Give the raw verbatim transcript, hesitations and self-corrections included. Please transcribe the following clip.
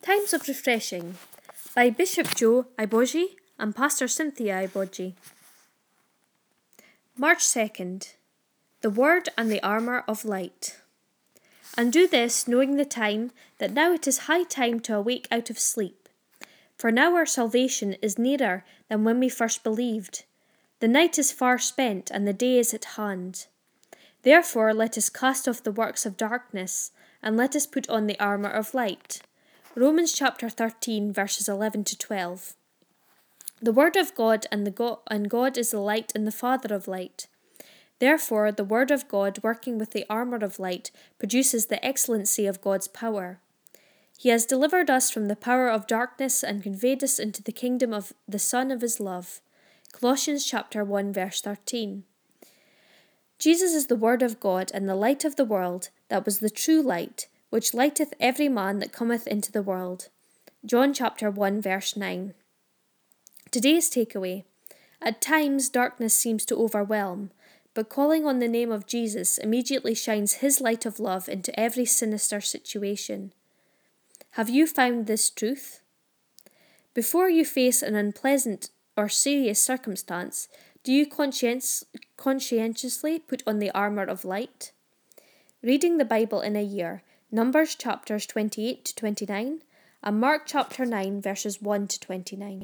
Times of Refreshing by Bishop Joe Iboji and Pastor Cynthia Iboji. March second. The Word and the Armour of Light. And do this, knowing the time, that now it is high time to awake out of sleep. For now our salvation is nearer than when we first believed. The night is far spent, and the day is at hand. Therefore let us cast off the works of darkness, and let us put on the armour of light. Romans chapter thirteen, verses eleven to twelve. The Word of God and, the God and God is the light and the Father of light. Therefore the Word of God, working with the armour of light, produces the excellency of God's power. He has delivered us from the power of darkness and conveyed us into the kingdom of the Son of his love. Colossians chapter one, verse thirteen. Jesus is the Word of God and the light of the world, that was the true light, which lighteth every man that cometh into the world. John chapter one, verse nine. Today's takeaway. At times darkness seems to overwhelm, but calling on the name of Jesus immediately shines his light of love into every sinister situation. Have you found this truth? Before you face an unpleasant or serious circumstance, do you conscience, conscientiously put on the armour of light? Reading the Bible in a year, Numbers chapters twenty-eight to twenty-nine, and Mark chapter nine verses one to twenty-nine.